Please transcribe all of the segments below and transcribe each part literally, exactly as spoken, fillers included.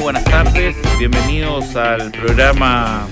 buenas tardes, bienvenidos al programa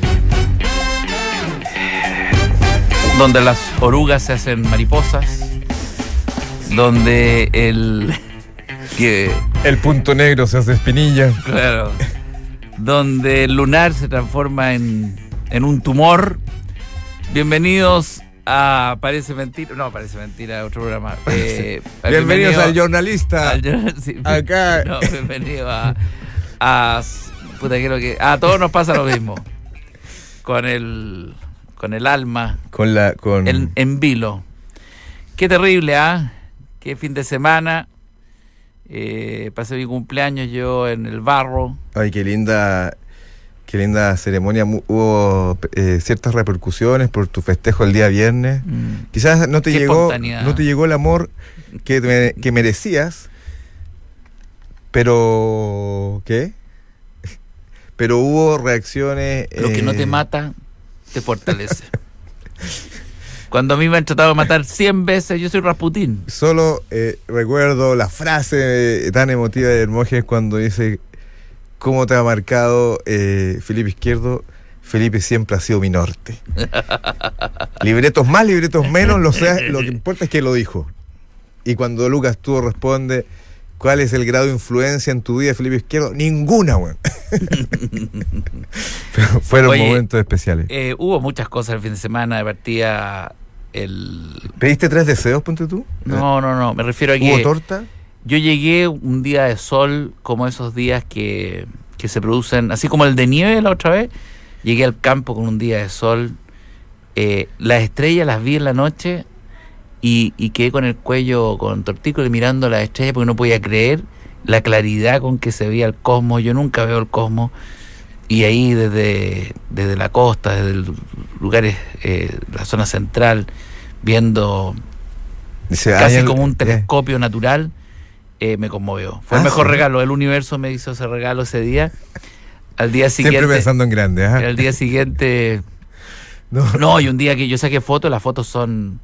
donde las orugas se hacen mariposas, donde el que el punto negro se hace espinilla, claro, donde el lunar se transforma en, en un tumor. Bienvenidos a Parece Mentira, no, Parece Mentira, otro programa. Eh, bienvenidos bienvenido, al jornalista. Al, sí, acá. No, bienvenido a, a puta, creo que a todos nos pasa lo mismo. Con el con el alma, con la con en, en vilo. Qué terrible, ¿ah? ¿eh? Qué fin de semana. Eh, pasé mi cumpleaños yo en el barro. Ay, qué linda, qué linda ceremonia. Hubo eh, ciertas repercusiones por tu festejo el día viernes. Mm. Quizás no te qué llegó, no te llegó el amor que, me, que merecías, pero ¿qué? Pero hubo reacciones. Lo eh... que no te mata te fortalece. Cuando a mí me han tratado de matar cien veces, yo soy Rasputín. Solo eh, recuerdo la frase tan emotiva de Hermógenes cuando dice: ¿cómo te ha marcado eh, Felipe Izquierdo? Felipe siempre ha sido mi norte. Libretos más, libretos menos, lo, sea, lo que importa es que lo dijo. Y cuando Lucas Tudo responde: ¿cuál es el grado de influencia en tu vida, Felipe Izquierdo? Ninguna, güey. Pero fueron Oye, momentos especiales. Eh, hubo muchas cosas el fin de semana. De partida el... ¿Pediste tres deseos, ponte tú? No, no, no. Me refiero a que... ¿Hubo torta? Yo llegué un día de sol, como esos días que, que se producen, así como el de nieve la otra vez. Llegué al campo con un día de sol. Eh, las estrellas las vi en la noche y, y quedé con el cuello con tortícolis mirando las estrellas porque no podía creer la claridad con que se veía el cosmos. Yo nunca veo el cosmos. Y ahí desde, desde la costa, desde lugares, eh, la zona central, viendo Dice, casi el, como un telescopio eh. natural, eh, me conmovió. Fue ah, el mejor ¿sí? regalo. El universo me hizo ese regalo ese día. Al día siguiente... Siempre pensando en grande. ¿eh? Al día siguiente... no. no, y un día que yo saqué fotos, las fotos son...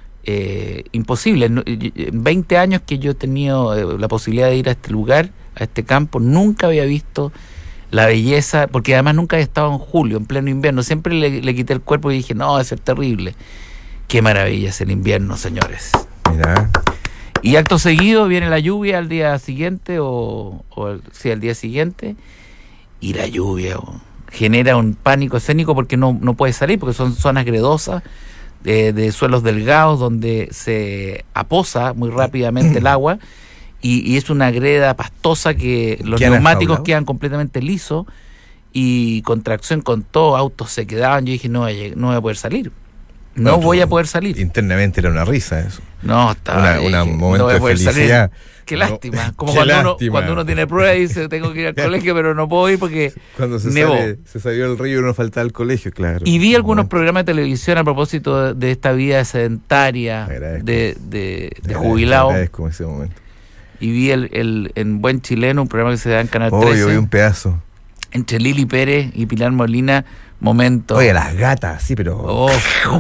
Eh, imposible. En veinte años que yo he tenido eh, la posibilidad de ir a este lugar, a este campo, nunca había visto la belleza, porque además nunca había estado en julio, en pleno invierno. Siempre le, le quité el cuerpo y dije, no, va a ser terrible. Qué maravilla es el invierno, señores. Mira. Y acto seguido viene la lluvia al día siguiente, o, o el, sí, al día siguiente, y la lluvia o, genera un pánico escénico porque no, no puede salir, porque son zonas gredosas, De, de suelos delgados donde se aposa muy rápidamente el agua y, y es una greda pastosa que los neumáticos quedan completamente lisos y con tracción, con todo, autos se quedaban. Yo dije, no, no voy a poder salir, no, no voy a poder salir. Internamente era una risa eso. No, estaba una, una dije, momento no voy a de felicidad. Salir. Qué lástima, no, como qué cuando, lástima. Uno, cuando uno tiene pruebas y dice tengo que ir al colegio pero no puedo ir porque cuando se, nevó. Sale, se salió el río y no faltaba el colegio, claro. Y vi algunos programas de televisión a propósito de, de esta vida sedentaria de, de, de jubilado. Agradezco ese momento. Y vi el, el en Buen Chileno, un programa que se da en Canal oh, trece. Yo vi un pedazo. Entre Lili Pérez y Pilar Molina, momento. Oye, las gatas, sí, pero... Oh.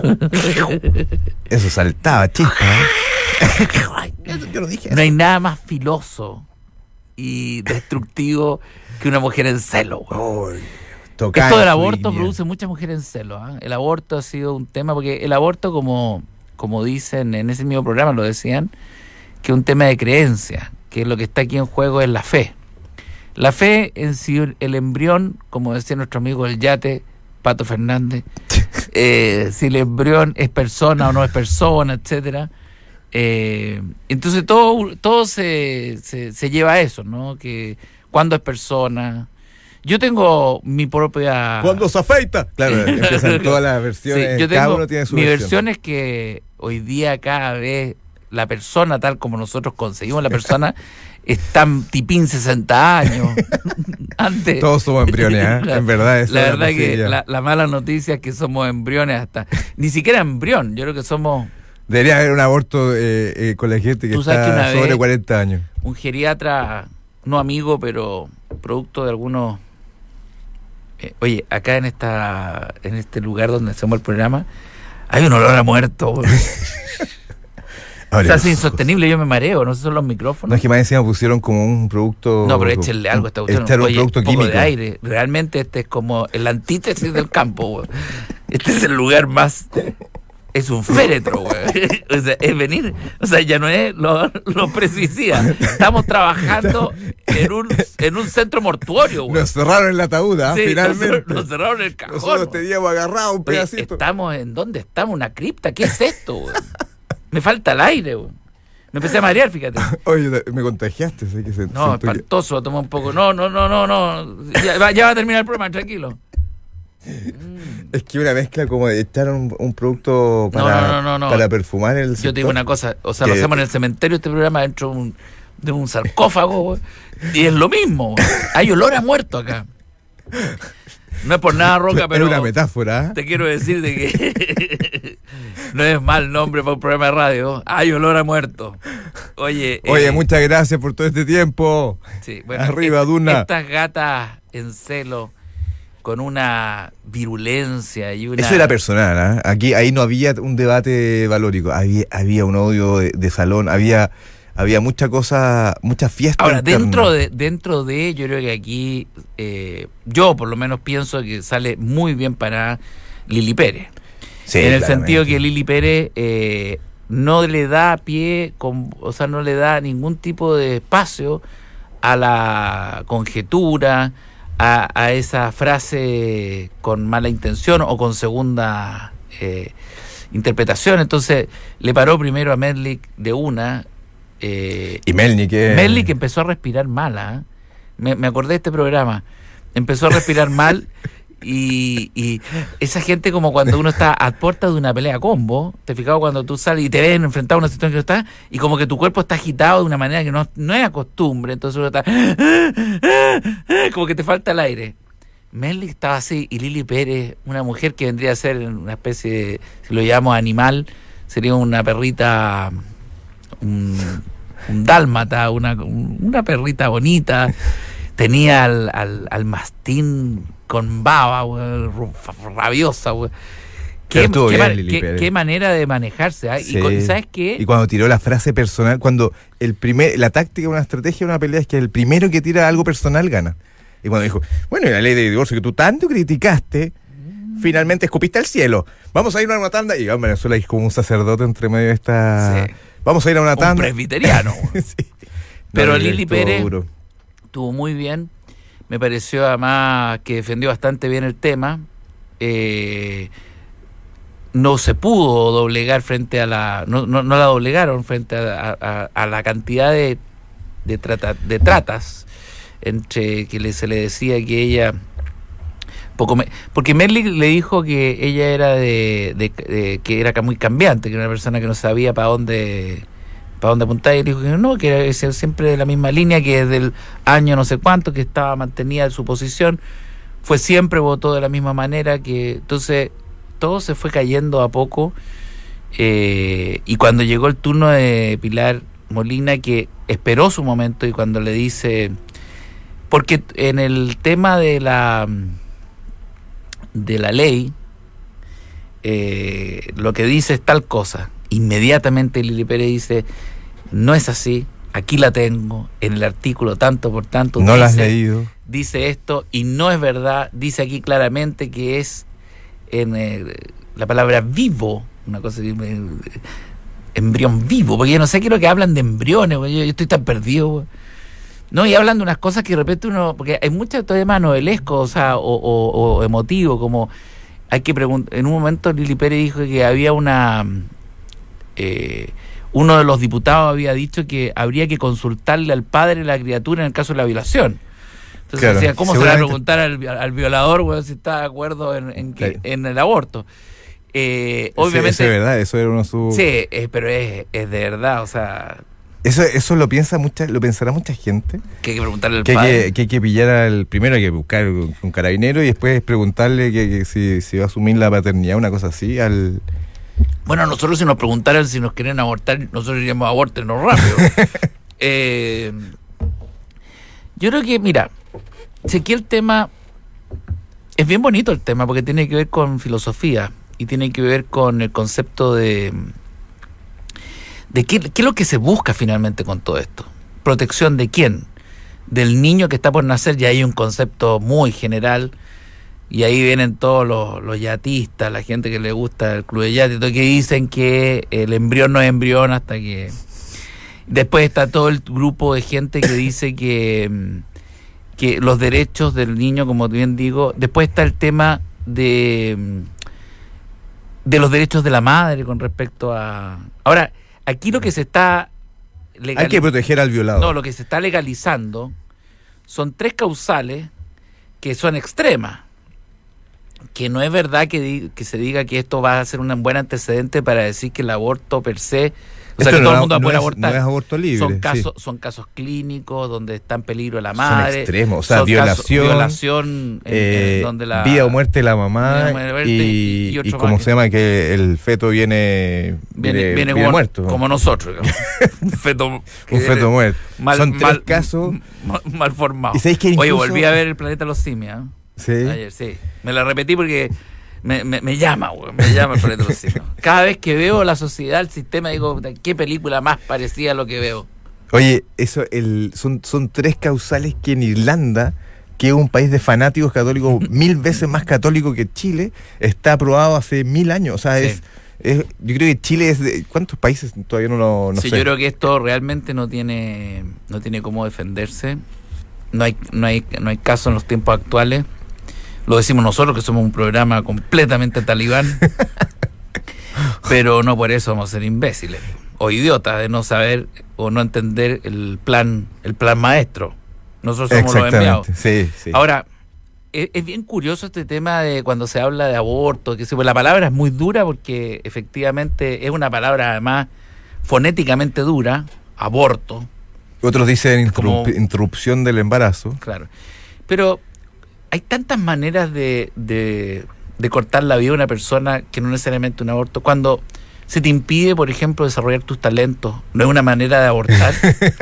Eso saltaba, chispa, ¿eh? Yo lo dije. No hay nada más filoso y destructivo que una mujer en celo. Oh, esto del aborto produce muchas mujeres en celo. ¿eh? El aborto ha sido un tema, porque el aborto, como, como dicen en ese mismo programa, lo decían, que es un tema de creencia, que lo que está aquí en juego es la fe. La fe en si el embrión, como decía nuestro amigo el yate, Pato Fernández, eh, si el embrión es persona o no es persona, etcétera. Eh, entonces todo todo se, se, se lleva a eso, ¿no? Que cuando es persona. Yo tengo mi propia... Cuando se afeita. Claro, empiezan todas las versiones. Sí, yo tengo, cada uno tiene su mi versión. versión es que hoy día cada vez la persona, tal como nosotros concebimos la persona, están tipín sesenta años. Antes. Todos somos embriones, ¿eh? La, en verdad. Es la verdad que la, la mala noticia es que somos embriones hasta... Ni siquiera embrión, yo creo que somos... Debería haber un aborto eh, eh, con la gente que está que una sobre vez, cuarenta años. Un geriatra, no amigo, pero producto de algunos... Eh, oye, acá en esta en este lugar donde hacemos el programa, hay un olor a muerto. O sea, es insostenible, yo me mareo, no sé, son los micrófonos. No, es que más encima pusieron como un producto... No, pero échenle algo a esta cuestión. Este era un Oye, producto un poco químico. de aire. Realmente este es como el antítesis del campo, güey. Este es el lugar más... Es un féretro, güey. O sea, es venir... O sea, ya no es lo, lo precisía. Estamos trabajando en un, en un centro mortuorio, güey. Nos cerraron el ataúd, ¿eh? Sí, Finalmente. Nos, nos cerraron el cajón. Nosotros teníamos agarrado un Oye, pedacito. estamos en... ¿Dónde estamos? ¿Una cripta? ¿Qué es esto, güey? Me falta el aire, güey. Me empecé a marear, fíjate. Oye, me contagiaste, sé que se, No, espantoso, que... tomé un poco. No, no, no, no, no. Ya va, ya va a terminar el programa, tranquilo. Mm. Es que una mezcla como de echar un, un producto para, no, no, no, no. para perfumar el sector. Yo te digo una cosa, o sea, que... lo hacemos en el cementerio este programa dentro de un, de un sarcófago, güey, y es lo mismo. Hay olor a muerto acá. No es por nada, Roca, pero... Es una metáfora, ¿eh? Te quiero decir de que no es mal nombre para un programa de radio. Hay olor a muerto. Oye... Oye, eh, muchas gracias por todo este tiempo. Sí, bueno, Arriba, est- Duna. Estas gatas en celo, con una virulencia y una... Eso era personal, ¿eh? Aquí, ahí no había un debate valórico. Había, había un odio de, de salón, había... Había mucha cosa, muchas fiestas. Ahora, internas. dentro de, dentro de, yo creo que aquí, eh, yo por lo menos pienso que sale muy bien para Lili Pérez. Sí, en el claramente. sentido que Lili Pérez eh, no le da pie, con, o sea, no le da ningún tipo de espacio a la conjetura, a, a esa frase con mala intención o con segunda eh, interpretación. Entonces, le paró primero a Merlich de una. Eh, y Melnik que... Melnik empezó a respirar mal, ¿eh? me, me acordé de este programa, empezó a respirar mal y, y esa gente como cuando uno está a puerta de una pelea combo, te fijas cuando tú sales y te ven enfrentado a una situación que no está y como que tu cuerpo está agitado de una manera que no, no es costumbre, entonces uno está como que te falta el aire. Melnik estaba así y Lili Pérez, una mujer que vendría a ser una especie de, si lo llamamos animal, sería una perrita... Un, un dálmata, una, una perrita bonita, tenía al, al, al mastín con baba, wey, rabiosa, wey. ¿Qué, qué, qué, bien, qué, qué manera de manejarse, ¿eh? Sí. Y con, ¿sabes qué? Y cuando tiró la frase personal, cuando el primer, la táctica de una estrategia de una pelea es que el primero que tira algo personal gana. Y cuando dijo, bueno, y la ley de divorcio que tú tanto criticaste, finalmente escupiste al cielo. Vamos a ir a una tanda. Y en Venezuela hay como un sacerdote entre medio de esta... Sí. Vamos a ir a una tanda. Un presbiteriano. Sí. Pero no, Lili Pérez duro. estuvo muy bien. Me pareció además que defendió bastante bien el tema. Eh, no se pudo doblegar frente a la... No, no, no la doblegaron frente a, a, a la cantidad de, de, trata, de tratas entre que le, se le decía que ella... Poco me, porque Merlich le dijo que ella era de, de, de que era muy cambiante, que era una persona que no sabía para dónde para dónde apuntar, y él dijo que no, que era siempre de la misma línea, que desde el año no sé cuánto que estaba mantenida su posición, fue siempre, votó de la misma manera, que entonces todo se fue cayendo a poco, eh, y cuando llegó el turno de Pilar Molina, que esperó su momento, y cuando le dice, porque en el tema de la de la ley, eh, lo que dice es tal cosa, inmediatamente Lili Pérez dice, no es así, aquí la tengo, en el artículo tanto por tanto, no dice, la has leído, dice esto, y no es verdad, dice aquí claramente que es en eh, la palabra vivo, una cosa que eh, embrión vivo, porque yo no sé qué es lo que hablan de embriones, yo, yo estoy tan perdido, güey. No, y hablan de unas cosas que de repente uno... Porque hay muchas todavía más novelesco, o sea, o, o, o emotivo, como... Hay que preguntar... En un momento Lili Pérez dijo que había una... Eh, uno de los diputados había dicho que habría que consultarle al padre de la criatura en el caso de la violación. Entonces claro, decía, ¿cómo se le va a preguntar al, al violador, bueno, si está de acuerdo en, en, que, claro. en el aborto? Eh, obviamente... Eso es verdad, eso era uno de sus... Sí, eh, pero es, es de verdad, o sea... Eso, eso lo piensa mucha, lo pensará mucha gente. Que hay que preguntarle al que padre. Hay que, que hay que pillar al... Primero hay que buscar un, un carabinero y después preguntarle que, que si, si va a asumir la paternidad, una cosa así, al... Bueno, nosotros si nos preguntaran si nos quieren abortar, nosotros diríamos abórtenos rápido. eh, yo creo que, mira, si aquí el tema... Es bien bonito el tema porque tiene que ver con filosofía y tiene que ver con el concepto de... de qué, qué es lo que se busca finalmente con todo esto. ¿Protección de quién? Del niño que está por nacer. Ya hay un concepto muy general, y ahí vienen todos los, los yatistas, la gente que le gusta el club de yates, que dicen que el embrión no es embrión hasta que... Después está todo el grupo de gente que dice que, que los derechos del niño, como bien digo. Después está el tema de, de los derechos de la madre con respecto a... Ahora, aquí lo que se está... Legal... Hay que proteger al violador. No, lo que se está legalizando son tres causales que son extremas. Que no es verdad que, di, que se diga que esto va a ser un buen antecedente para decir que el aborto per se... O sea, esto que no, todo el mundo va a poder no es, abortar. No es aborto libre. Son casos, sí. son casos clínicos donde está en peligro la madre. Son extremos, o sea, son violación. Casos, violación en, eh, en donde la... vida o muerte de la mamá. Muerte, y, y, y, y como se llama, que el feto viene, viene, viene, viene viene como, muerto. Como nosotros. Un feto, un feto muerto. Mal, son tres mal, casos. Mal, mal formado. ¿Y sabéis que incluso... Oye, volví a ver El Planeta de los Simios. ¿eh? Sí. Ayer, sí. Me la repetí porque... Me, me, me llama, güey, me llama el Planeta de los Simios. Cada vez que veo la sociedad, el sistema, digo, ¿qué película más parecida a lo que veo? Oye, eso el, son, son tres causales que en Irlanda, que es un país de fanáticos católicos mil veces más católico que Chile, está aprobado hace mil años. O sea, sí. es, es yo creo que Chile es de... ¿Cuántos países? Todavía no lo no sí, sé. Yo creo que esto realmente no tiene no tiene cómo defenderse. No hay, no hay, no hay caso en los tiempos actuales. Lo decimos nosotros, que somos un programa completamente talibán, pero no por eso vamos a ser imbéciles o idiotas de no saber o no entender el plan el plan maestro. Nosotros somos los enviados. Sí, sí. Ahora, es, es bien curioso este tema de cuando se habla de aborto, que se, pues la palabra es muy dura porque efectivamente es una palabra además fonéticamente dura, aborto. Otros dicen interrup- como, interrupción del embarazo. Claro, pero... Hay tantas maneras de, de, de cortar la vida de una persona que no necesariamente un aborto. Cuando se te impide, por ejemplo, desarrollar tus talentos, no es una manera de abortar.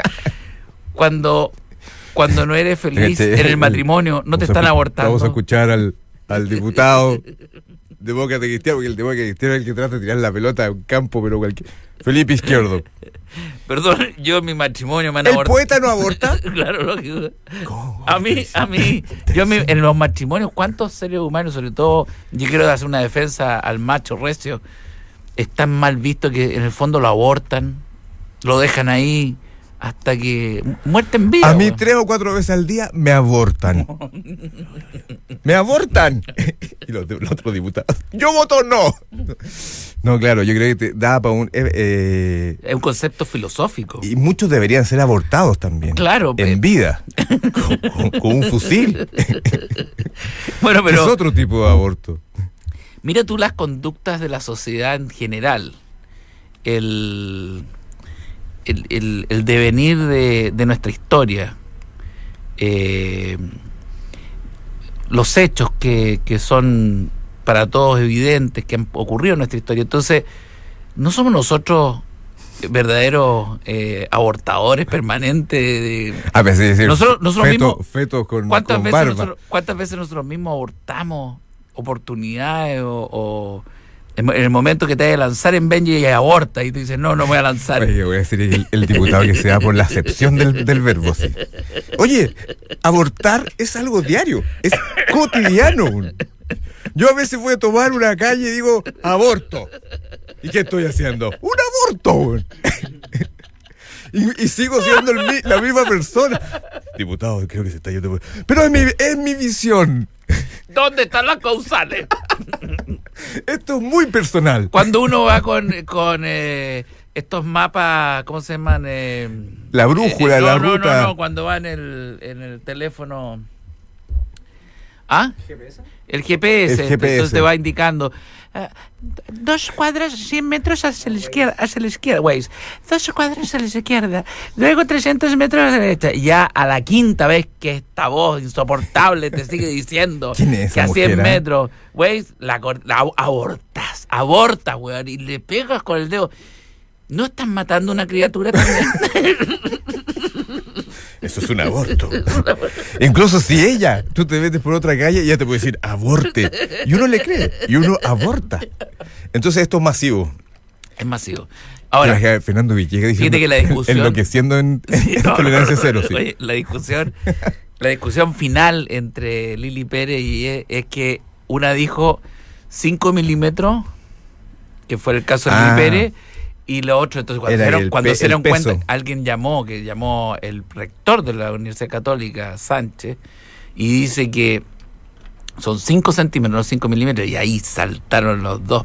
cuando, cuando no eres feliz este, en el matrimonio, no te están a, abortando. Vamos a escuchar al, al diputado Demócrata Cristiano, porque el Demócrata Cristiano es el que trata de tirar la pelota a un campo, pero cualquier... Felipe Izquierdo. Perdón, yo en mi matrimonio me han ¿El abortado. poeta no aborta? Claro, lógico. A mí, a mí, yo en, mi, en los matrimonios, ¿cuántos seres humanos, sobre todo, yo quiero hacer una defensa al macho recio, están mal visto que en el fondo lo abortan, lo dejan ahí hasta que muerte en vida? A mí bueno. tres o cuatro veces al día me abortan. ¡Me abortan! Y los, los otros diputados, ¡yo voto no! No, claro, yo creo que te da para un... Eh, eh, es un concepto filosófico. Y muchos deberían ser abortados también. Claro. En vida. con, con, con un fusil. Bueno, pero... Es otro tipo de aborto. Mira tú las conductas de la sociedad en general. El... El, el, el devenir de, de nuestra historia, eh, los hechos que, que son para todos evidentes, que han ocurrido en nuestra historia. Entonces, no somos nosotros verdaderos eh, abortadores permanentes. De, a veces decir, nosotros, nosotros feto, mismos, feto con, ¿cuántas, con veces barba? nosotros, ¿Cuántas veces nosotros mismos abortamos oportunidades o... o en el momento que te vayas a lanzar en Benji y aborta y tú dices, no, no me voy a lanzar? Oye, voy a decir el, el diputado que se da por la acepción del, del verbo. ¿Sí? Oye, abortar es algo diario, es cotidiano. Yo a veces voy a tomar una calle y digo, aborto. ¿Y qué estoy haciendo? ¡Un aborto! Y, y sigo siendo el, la misma persona. Diputado, creo que se está yendo. Pero es mi, es mi visión. ¿Dónde están las causales? Esto es muy personal. Cuando uno va con, con eh, estos mapas, ¿cómo se llaman? Eh, la brújula, eh, no, la no, ruta. No, no, cuando va en el, en el teléfono. ¿Ah? ¿G P S? El G P S. El G P S. Entonces te va indicando. Uh, dos cuadras, cien metros hacia la izquierda, hacia la izquierda, Waze. Dos cuadras hacia la izquierda. Luego trescientos metros hacia la derecha. Ya a la quinta vez que esta voz insoportable te sigue diciendo ¿Quién es esa que a cien mujer, metros, Waze, la, la abortas, abortas, weón, y le pegas con el dedo. ¿No estás matando a una criatura también? Eso es un aborto. Incluso si ella, tú te metes por otra calle, ella te puede decir aborte. Y uno le cree, y uno aborta. Entonces esto es masivo. Es masivo. Ahora, Fíjate, Fernando Villegas diciendo, fíjate que la discusión- enloqueciendo en, Sí, en no, tolerancia no, cero, sí. oye, la discusión, la discusión final entre Lili Pérez y ella es que una dijo cinco milímetros, que fue el caso de Ah. Lili Pérez, y lo otro, entonces cuando Era se dieron, el cuando pe- se dieron el cuenta, peso. alguien llamó, que llamó el rector de la Universidad Católica, Sánchez, y dice que son cinco centímetros, no cinco milímetros, y ahí saltaron los dos,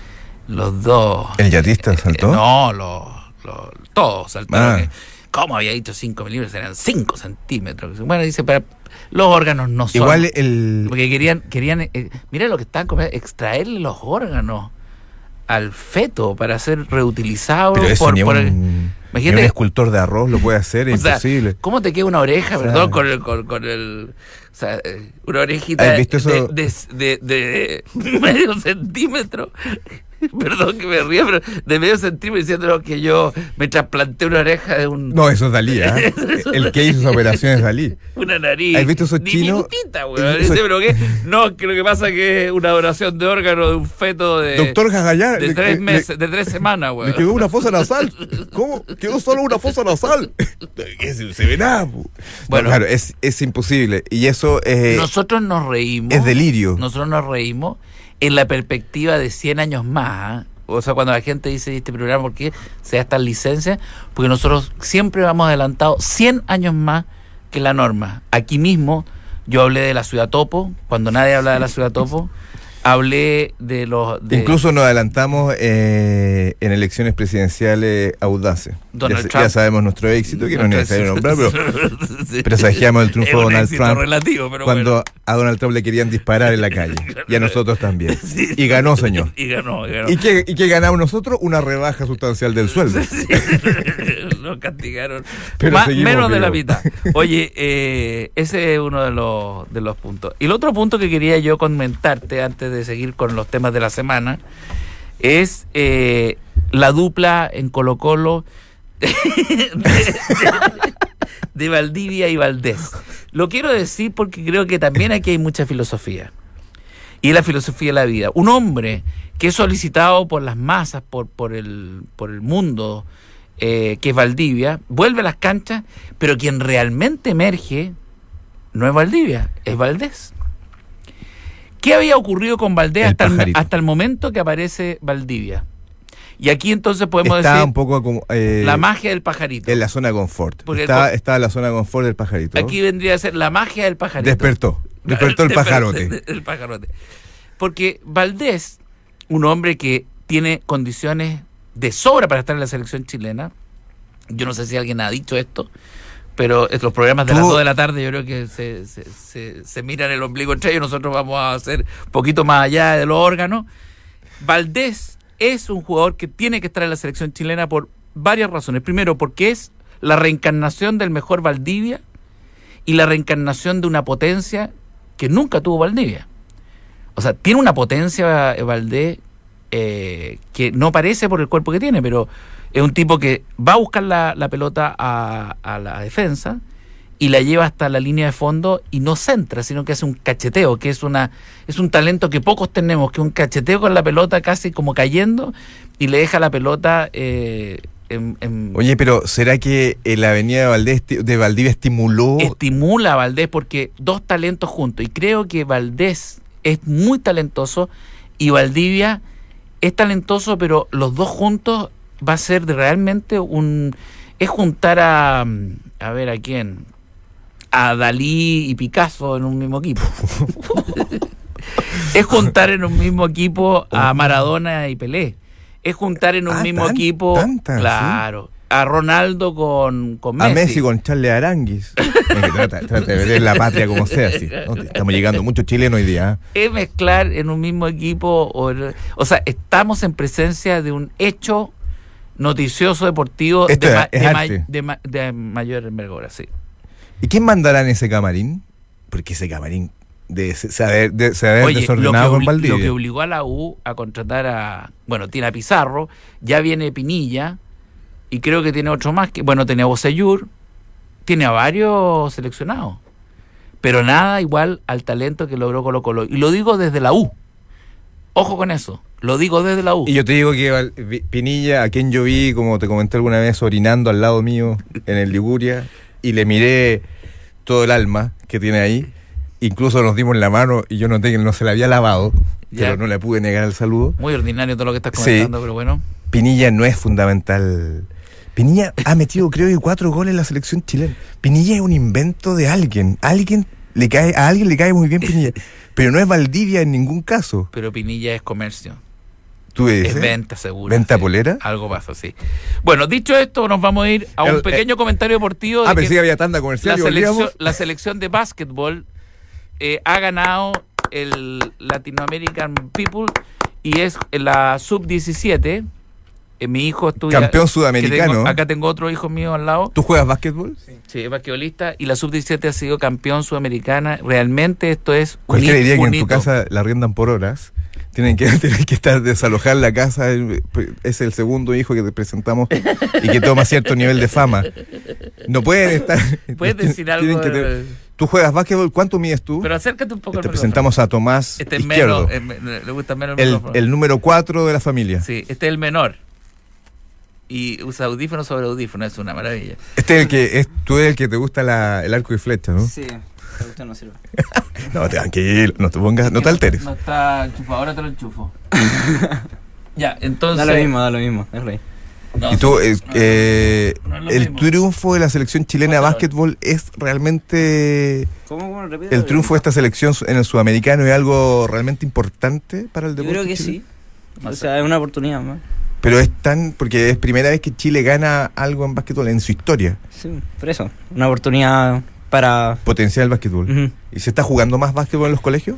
los dos. ¿El yatista saltó? Eh, no, los, los, todos saltaron. Ah. que, ¿Cómo había dicho cinco milímetros? Eran cinco centímetros. Bueno, dice, pero los órganos no son. Igual el... Porque querían, querían eh, mira lo que estaban comiendo, extraerle los órganos al feto para ser reutilizado. Pero eso por, ni, por- un, ni imagínate- un escultor de arroz lo puede hacer, es o sea, imposible. ¿cómo te queda una oreja, O sea, perdón, con el, con, con el, o sea, eh, una orejita ¿has visto eso? de, de, de, de medio centímetro? Perdón que me ría, pero de medio centímetro diciéndolo que yo me trasplanté una oreja de un, No, eso es Dalí, ¿eh? El que hizo esa operación es Dalí. una nariz. ¿Has visto esos chinos? diminutita, weón. Esos- Dice, pero qué, no, que lo que pasa es que es una donación de órgano de un feto de, Doctor Jagayá, de le- tres le- meses, de tres semanas, Le weón. quedó una fosa nasal. ¿Cómo? Quedó solo una fosa nasal. ¿Qué se, se ve nada? pu. No, Bueno. claro, es, es imposible. Y eso eh, Nosotros nos reímos. es delirio. Nosotros nos reímos en la perspectiva de cien años más. ¿eh? O sea, cuando la gente dice este programa, ¿por qué se da estas licencias? Porque nosotros siempre vamos adelantados cien años más que la norma. Aquí mismo yo hablé de la ciudad topo, cuando nadie habla de la ciudad topo. Hablé de los... de- Incluso nos adelantamos eh, en elecciones presidenciales audaces. Donald Ya, se- Trump. ya sabemos nuestro éxito, que no es necesario nombrar, pero Sí. presagiamos el triunfo Es de un Donald éxito Trump relativo, pero cuando bueno. a Donald Trump le querían disparar en la calle. Y a nosotros también. Sí. Y ganó, señor. Y ganó, y ganó. ¿Y qué, y qué ganamos nosotros? Una rebaja sustancial del sueldo. Sí, nos castigaron. Pero Más- seguimos menos de la vivos. mitad. Oye, eh, ese es uno de los, de los puntos. Y el otro punto que quería yo comentarte antes de seguir con los temas de la semana es eh, la dupla en Colo-Colo de, de- de Valdivia y Valdés. Lo quiero decir porque creo que también aquí hay mucha filosofía. Y la filosofía de la vida. Un hombre que es solicitado por las masas, por, por, el, por el mundo, eh, que es Valdivia, vuelve a las canchas, pero quien realmente emerge no es Valdivia, es Valdés. ¿Qué había ocurrido con Valdés El hasta el, pajarito. hasta el momento que aparece Valdivia? Y aquí entonces podemos Está decir un poco como... eh, la magia del pajarito. en la zona de confort. Porque Está, el- está en la zona de confort del pajarito. Aquí vendría a ser la magia del pajarito. Despertó. Despertó el Desper- pajarote. El pajarote. Porque Valdés, un hombre que tiene condiciones de sobra para estar en la selección chilena, yo no sé si alguien ha dicho esto, pero en los programas de Tú- las dos de la tarde yo creo que se, se, se, se miran el ombligo entre ellos, nosotros vamos a hacer un poquito más allá de los órganos. Valdés es un jugador que tiene que estar en la selección chilena por varias razones. Primero, porque es la reencarnación del mejor Valdivia y la reencarnación de una potencia que nunca tuvo Valdivia. O sea, tiene una potencia eh, Valdés eh, que no parece por el cuerpo que tiene, pero es un tipo que va a buscar la, la pelota a, a la defensa y la lleva hasta la línea de fondo y no centra, sino que hace un cacheteo, que es una es un talento que pocos tenemos, que un cacheteo con la pelota casi como cayendo y le deja la pelota eh, en, en- Oye, pero ¿será que eh, la avenida de, Valdés, de Valdivia estimuló? estimula a Valdés porque dos talentos juntos, y creo que Valdés es muy talentoso y Valdivia es talentoso, pero los dos juntos va a ser de realmente un... es juntar a... a ver, ¿a quién? A Dalí y Picasso en un mismo equipo. Es juntar en un mismo equipo a Maradona y Pelé. Es juntar en un Ah, mismo tan- equipo... tantas, claro. A Ronaldo con, con A Messi. Messi con Charles Aranguis. Es que trata, trata de ver la patria como sea. Sí, ¿no? Estamos llegando muchos chilenos hoy día. ¿eh? Es mezclar en un mismo equipo, o, o sea, estamos en presencia de un hecho noticioso deportivo Esto de, es- ma- es de, ma- arte. de ma- de mayor envergadura, sí. ¿Y quién mandará en ese camarín? Porque ese camarín de se haber, de, se haber Oye, lo que, desordenado con obli- Valdivia. lo que obligó a la U a contratar a, bueno, tiene a Pizarro, ya viene Pinilla, y creo que tiene otro más, que bueno, tiene a Bocellur, tiene a varios seleccionados, pero nada igual al talento que logró Colo Colo. Y lo digo desde la U. Ojo con eso. Lo digo desde la U. Y yo te digo que Val- Vi- Pinilla, a quien yo vi, como te comenté alguna vez, orinando al lado mío en el Liguria, y le miré todo el alma que tiene ahí. Incluso nos dimos la mano y yo noté que no se la había lavado, Ya. pero no le pude negar el saludo. Muy ordinario todo lo que estás Sí. comentando, pero bueno. Pinilla no es fundamental. Pinilla ha metido, creo que, cuatro goles en la selección chilena. Pinilla es un invento de alguien. Alguien le cae, a alguien le cae muy bien Pinilla. Pero no es Valdivia en ningún caso. Pero Pinilla es comercio. ¿Tú dices? Es venta seguro. ¿Venta sí. polera? Algo pasa, sí. Bueno, dicho esto, nos vamos a ir a un El- pequeño comentario deportivo. Ah, de pensé que que había tanda la, comercial y selección, volvíamos. la selección de básquetbol eh, ha ganado el Latin American People y es la sub diecisiete. Eh, mi hijo estudia... Campeón que sudamericano. tengo- acá tengo otro hijo mío al lado. ¿Tú juegas básquetbol? Sí, es basquetbolista. Y la sub diecisiete ha sido campeón sudamericana. Realmente esto es un Cualquiera hi- diría que un en tu hito. casa la arriendan por horas. Tienen que, tienen que estar desalojar la casa. Es el segundo hijo que te presentamos y que toma cierto nivel de fama. No pueden estar. ¿Puedes decir algo? tienen que de- tener- ¿Tú juegas básquetbol? ¿Cuánto mides tú? Pero acércate un poco al Te micrófono. presentamos a Tomás Este es Izquierdo, menos, eh, me- le gusta menos el, el, micrófono. el número cuatro de la familia. Sí, este es el menor. Y usa audífono sobre audífono, es una maravilla. Este es el que es, tú eres el que te gusta la, el arco y flecha, ¿no? Sí, te gusta no sirve. No, tranquilo, no te pongas, no te alteres. No está enchufado, ahora te lo enchufo. Ya, entonces... Da lo mismo, da lo mismo, déjalo ahí. No, Y tú, eh, no, eh, no es lo el mismo. triunfo de la selección chilena de Otra vez. básquetbol es realmente ¿Cómo, cómo? Repite. el triunfo de esta selección en el sudamericano es algo realmente importante para el Yo deporte. creo que chileno? sí. O sea, es una oportunidad más. Pero es tan porque es primera vez que Chile gana algo en básquetbol en su historia. Sí, por eso. Una oportunidad para... Potencial básquetbol. Ujú. ¿Y se está jugando más básquetbol en los colegios?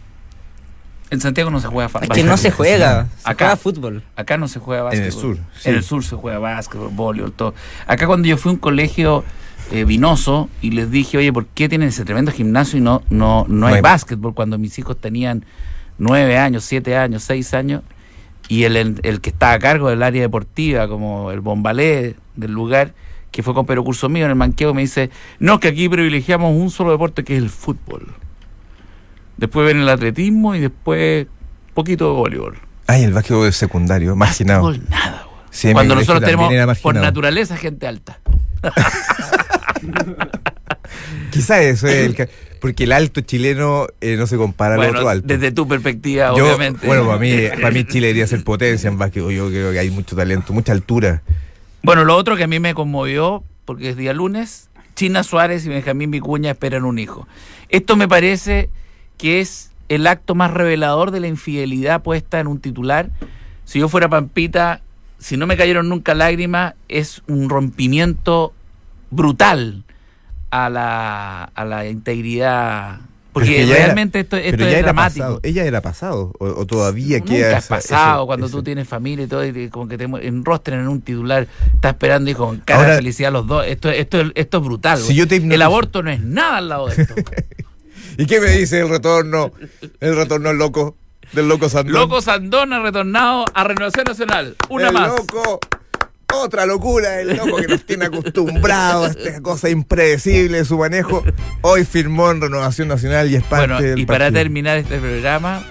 En Santiago no se juega fa- Es que no se juega, se Acá. juega fútbol. Acá no se juega En básquetbol. el sur, sí. En el sur se juega básquetbol, voleibol, todo. Acá cuando yo fui a un colegio eh, vinoso y les dije, oye, ¿por qué tienen ese tremendo gimnasio y no, no, no, No hay hay- básquetbol? Cuando mis hijos tenían nueve años, siete años, seis años, y el, el, el que estaba a cargo del área deportiva, como el bombalé del lugar, que fue compañero curso mío en el Manqueo, me dice, no, que aquí privilegiamos un solo deporte que es el fútbol. Después ven el atletismo y después poquito de voleibol. Ay, el básquetbol es secundario, marginado. Básquetbol, nada, güey. Sí, en mi Cuando colegio nosotros también tenemos era por marginado. naturaleza gente alta. Quizá eso es el ca- porque el alto chileno eh, no se compara al Bueno, otro alto. desde tu perspectiva, Yo, obviamente. bueno, para mí, para mí Chile debería ser potencia en básquetbol. Yo creo que hay mucho talento, mucha altura. Bueno, lo otro que a mí me conmovió, porque es día lunes, China Suárez y Benjamín Vicuña esperan un hijo. Esto me parece que es el acto más revelador de la infidelidad puesta en un titular. Si yo fuera Pampita, si no me cayeron nunca lágrimas, es un rompimiento brutal a la, a la integridad. Porque Pero es que ya realmente era- esto, esto Pero ya es era dramático. pasado. Ella era pasado. O, o todavía Nunca queda. es esa- pasado eso- cuando eso. tú tienes familia y todo, y te- como que te mu- enrostren en un titular, estás esperando y con cara Ahora- de felicidad los dos. Esto, esto, esto es brutal. Si güey. yo te hipnotizo- El aborto no es nada al lado de esto. ¿Y qué me dice el retorno? El retorno loco. Del loco Sandón. Loco Sandón ha retornado a Renovación Nacional. Una el más. loco. Otra locura, el loco que nos tiene acostumbrados a esta cosa impredecible de su manejo. Hoy firmó en Renovación Nacional y es parte Bueno, del y para partido. terminar este programa,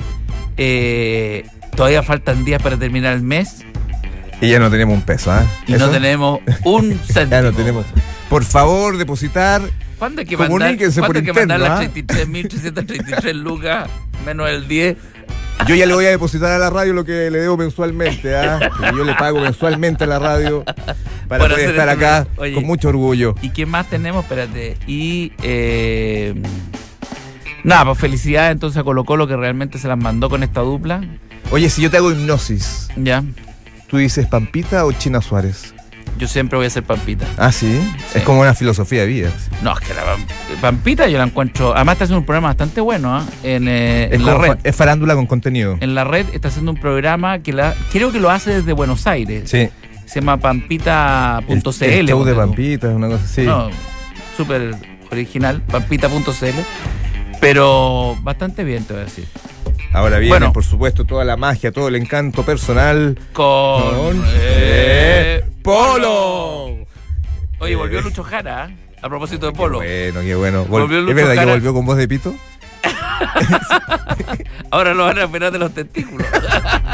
eh, todavía faltan días para terminar el mes Y ya no tenemos un peso, ¿ah? y no tenemos un céntimo. Ya no tenemos. Por favor, depositar. ¿Cuándo hay que mandar, Comuníquense ¿cuándo por hay que mandar interno, las ¿ah? treinta y tres mil trescientas treinta y tres lucas menos el diez? Yo ya le voy a depositar a la radio lo que le debo mensualmente, ¿ah? Porque yo le pago mensualmente a la radio para Por poder hacer estar este acá programa. Oye. con mucho orgullo. ¿Y qué más tenemos? Espérate. Y. Eh, nada, pues felicidades entonces a Colo Colo que realmente se las mandó con esta dupla. Oye, si yo te hago hipnosis, Ya. ¿tú dices Pampita o China Suárez? Yo siempre voy a ser Pampita. Ah, ¿sí? Sí. Es como una filosofía de vida. No, es que la Pam- Pampita yo la encuentro. Además, está haciendo un programa bastante bueno ¿ah? en, eh, Es, en la como red. fa- es farándula con contenido. En la red está haciendo un programa que la, creo que lo hace desde Buenos Aires. Sí. Se llama pampita punto c l. El, el show de ponte tú. Pampita, una cosa así. No, súper original, pampita punto c l. Pero bastante bien, te voy a decir. Ahora viene, Bueno. por supuesto, toda la magia, todo el encanto personal. Con. Con- eh, eh, Polo. Oye, volvió Eh. Lucho Jara, ¿eh? A propósito de Qué Polo. bueno, qué bueno. Vol- Volvió Lucho ¿Es verdad Jara. que volvió con voz de pito? Ahora lo van a operar de los testículos.